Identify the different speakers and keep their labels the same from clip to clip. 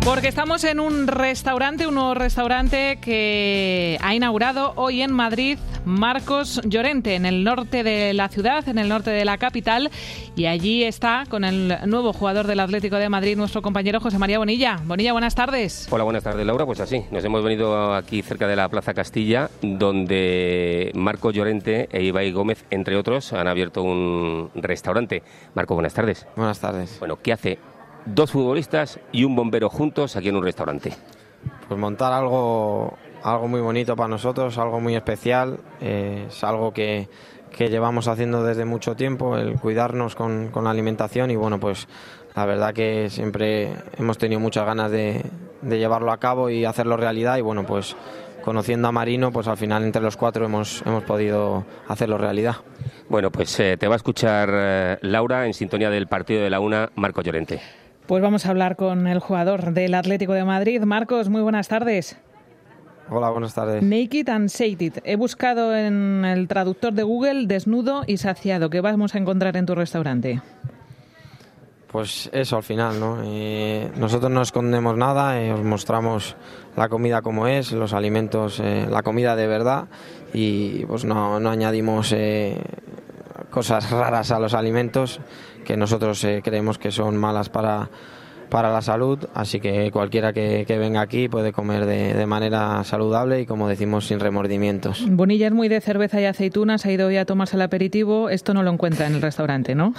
Speaker 1: Porque estamos en un nuevo restaurante que ha inaugurado hoy en Madrid Marcos Llorente, en el norte de la ciudad, en el norte de la capital, y allí está con el nuevo jugador del Atlético de Madrid, nuestro compañero José María Bonilla. Bonilla, buenas tardes.
Speaker 2: Hola, buenas tardes, Laura. Pues así, nos hemos venido aquí cerca de la Plaza Castilla, donde Marcos Llorente e Ibai Gómez, entre otros, han abierto un restaurante. Marco, buenas tardes.
Speaker 3: Buenas tardes.
Speaker 2: Bueno, ¿qué hace dos futbolistas y un bombero juntos aquí en un restaurante?
Speaker 3: Pues montar algo muy bonito para nosotros, algo muy especial. Es algo que llevamos haciendo desde mucho tiempo, el cuidarnos con la alimentación, y bueno, pues la verdad que siempre hemos tenido muchas ganas de llevarlo a cabo y hacerlo realidad, y bueno, pues conociendo a Marino, pues al final entre los cuatro hemos podido hacerlo realidad.
Speaker 2: Bueno, pues te va a escuchar Laura en sintonía del partido de la una, Marcos Llorente.
Speaker 1: Pues vamos a hablar con el jugador del Atlético de Madrid. Marcos, muy buenas tardes.
Speaker 3: Hola, buenas tardes.
Speaker 1: Naked and sated. He buscado en el traductor de Google desnudo y saciado. ¿Qué vamos a encontrar en tu restaurante?
Speaker 3: Pues eso al final, ¿no? Nosotros no escondemos nada, os mostramos la comida como es, los alimentos, la comida de verdad, y pues no añadimos cosas raras a los alimentos que nosotros creemos que son malas para la salud, así que cualquiera que venga aquí puede comer de manera saludable y, como decimos, sin remordimientos.
Speaker 1: Bonilla es muy de cerveza y aceitunas, ha ido hoy a tomarse el aperitivo. Esto no lo encuentra en el restaurante, ¿no?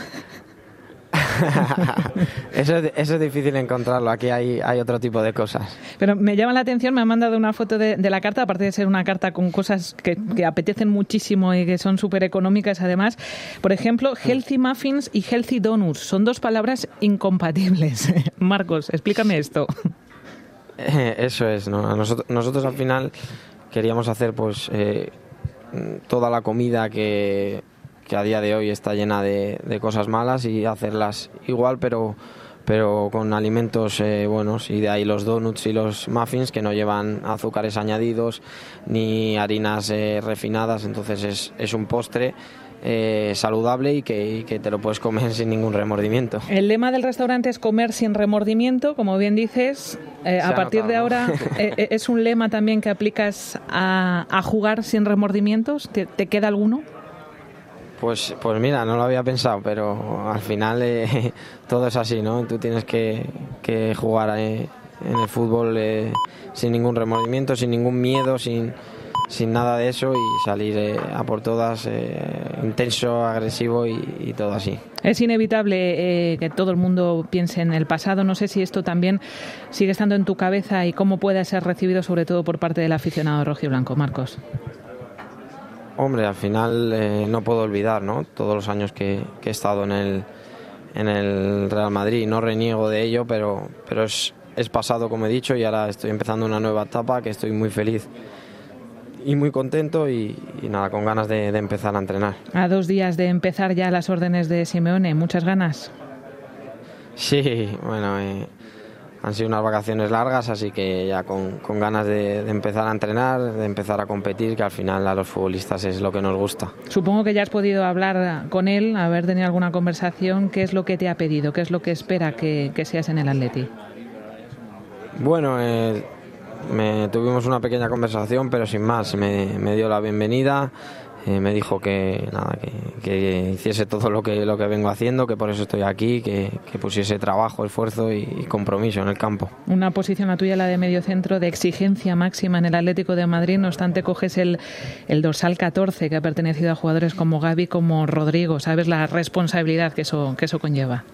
Speaker 3: Eso es difícil encontrarlo, aquí hay otro tipo de cosas.
Speaker 1: Pero me llama la atención, me han mandado una foto de la carta, aparte de ser una carta con cosas que apetecen muchísimo y que son súper económicas además. Por ejemplo, healthy muffins y healthy donuts, son dos palabras incompatibles. Marcos, explícame esto.
Speaker 3: Eso es, ¿no? Nosotros al final queríamos hacer pues toda la comida que a día de hoy está llena de cosas malas, y hacerlas igual, pero con alimentos buenos, y de ahí los donuts y los muffins que no llevan azúcares añadidos ni harinas refinadas. Entonces es un postre saludable y que te lo puedes comer sin ningún remordimiento.
Speaker 1: El lema del restaurante es comer sin remordimiento, como bien dices. A partir de ahora, ¿es un lema también que aplicas a jugar sin remordimientos? ¿Te queda alguno?
Speaker 3: Pues mira, no lo había pensado, pero al final todo es así, ¿no? Tú tienes que jugar en el fútbol sin ningún remordimiento, sin ningún miedo, sin nada de eso, y salir a por todas, intenso, agresivo y todo así.
Speaker 1: Es inevitable que todo el mundo piense en el pasado. No sé si esto también sigue estando en tu cabeza y cómo puede ser recibido, sobre todo por parte del aficionado rojiblanco, Marcos.
Speaker 3: Hombre, al final no puedo olvidar, ¿no?, todos los años que he estado en el Real Madrid. No reniego de ello, pero es pasado, como he dicho, y ahora estoy empezando una nueva etapa que estoy muy feliz y muy contento, y nada, con ganas de empezar a entrenar.
Speaker 1: A 2 días de empezar ya las órdenes de Simeone, ¿muchas ganas?
Speaker 3: Sí, bueno, han sido unas vacaciones largas, así que ya con ganas de empezar a entrenar, de empezar a competir, que al final a los futbolistas es lo que nos gusta.
Speaker 1: Supongo que ya has podido hablar con él, haber tenido alguna conversación. ¿Qué es lo que te ha pedido? ¿Qué es lo que espera que seas en el Atleti?
Speaker 3: Bueno, tuvimos una pequeña conversación, pero sin más. Me dio la bienvenida. Me dijo que hiciese todo lo que vengo haciendo, que por eso estoy aquí, que pusiese trabajo, esfuerzo y compromiso en el campo.
Speaker 1: Una posición la tuya, la de mediocentro, de exigencia máxima en el Atlético de Madrid. No obstante, coges el dorsal 14, que ha pertenecido a jugadores como Gavi, como Rodrigo. ¿Sabes la responsabilidad que eso conlleva?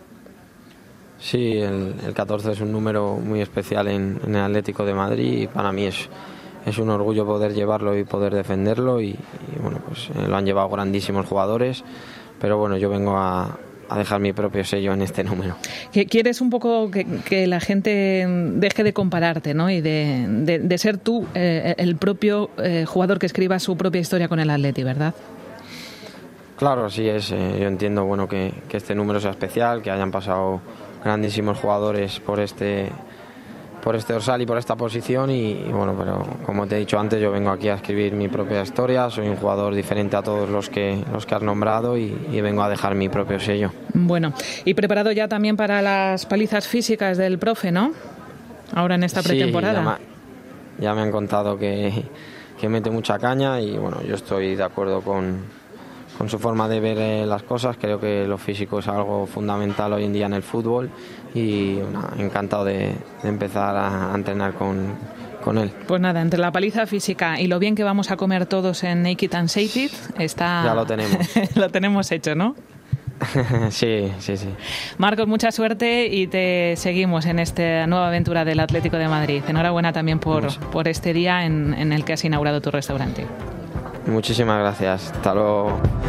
Speaker 3: Sí, el 14 es un número muy especial en el Atlético de Madrid, y para mí es un orgullo poder llevarlo y poder defenderlo, y bueno, pues lo han llevado grandísimos jugadores, pero bueno, yo vengo a dejar mi propio sello en este número.
Speaker 1: ¿Quieres un poco que la gente deje de compararte, ¿no?, y de ser tú el propio jugador que escriba su propia historia con el Atleti, ¿verdad?
Speaker 3: Claro, así es. Yo entiendo, bueno, que este número sea especial, que hayan pasado grandísimos jugadores por este dorsal y por esta posición, y bueno, pero como te he dicho antes, yo vengo aquí a escribir mi propia historia. Soy un jugador diferente a todos los que has nombrado, y vengo a dejar mi propio sello.
Speaker 1: Bueno, y preparado ya también para las palizas físicas del profe, ¿no? ahora en esta pretemporada.
Speaker 3: Sí, ya me han contado que mete mucha caña y bueno, yo estoy de acuerdo con su forma de ver las cosas. Creo que lo físico es algo fundamental hoy en día en el fútbol y encantado de empezar a entrenar con él.
Speaker 1: Pues nada, entre la paliza física y lo bien que vamos a comer todos en Naked and Sated,
Speaker 3: ya lo tenemos.
Speaker 1: Lo tenemos hecho, ¿no?
Speaker 3: Sí.
Speaker 1: Marcos, mucha suerte y te seguimos en esta nueva aventura del Atlético de Madrid. Enhorabuena también por este día en el que has inaugurado tu restaurante.
Speaker 3: Muchísimas gracias. Hasta luego.